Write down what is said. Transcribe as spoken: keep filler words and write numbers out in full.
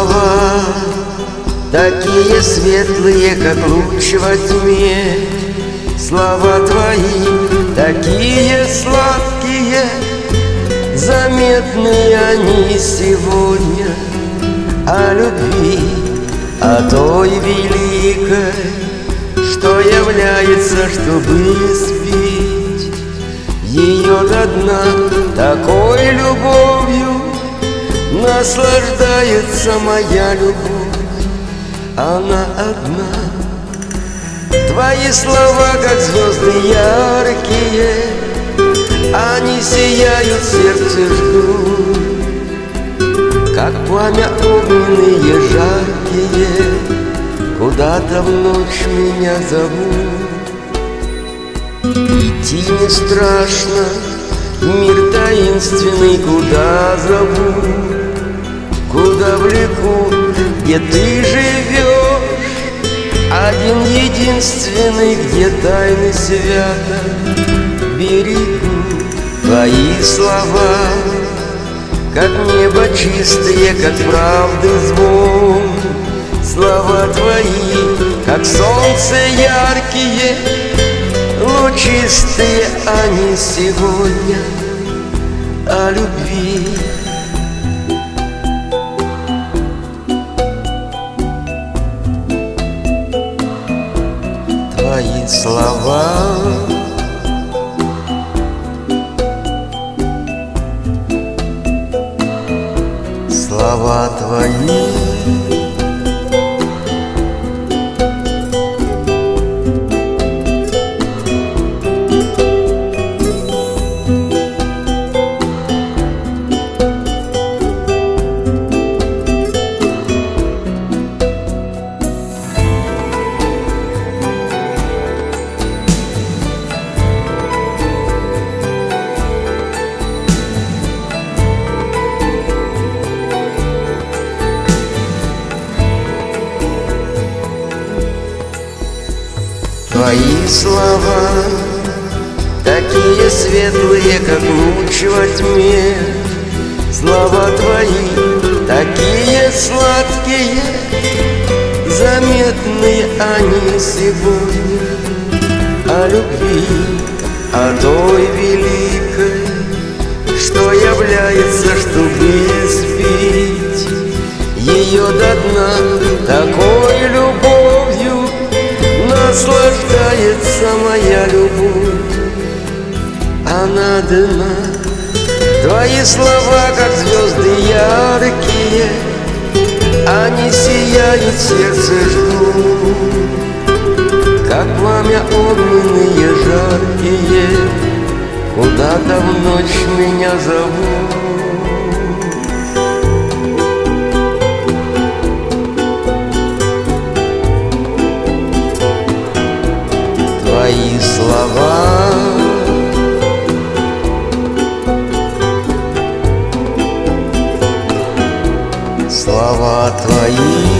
слова, такие светлые, как луч во тьме. Слова твои, такие сладкие, заметны они сегодня. О любви, о той великой, что является, чтобы спить ее до дна. Такой любовью наслаждается моя любовь, она одна. Твои слова, как звезды яркие, они сияют, сердце ждут, как пламя огненные жаркие, куда-то в ночь меня зовут. Идти не страшно, мир таинственный, куда зовут, куда влекут, где ты живешь, один единственный, где тайны свято берегут. Твои слова, как небо чистые, как правды звон. Слова твои, как солнце яркие, лучистые они сегодня о любви. Твои слова, слова твои, твои слова, такие светлые, как луч во тьме. Слова твои, такие сладкие, заметные они сегодня о любви, о той великой, что является, чтобы спить ее до дна. Такой любовью наслаждается моя любовь, она одна. Твои слова, как звезды яркие, они сияют, сердце ждут, как пламя огненные жаркие, куда-то в ночь меня зовут. Твои слова, слова твои.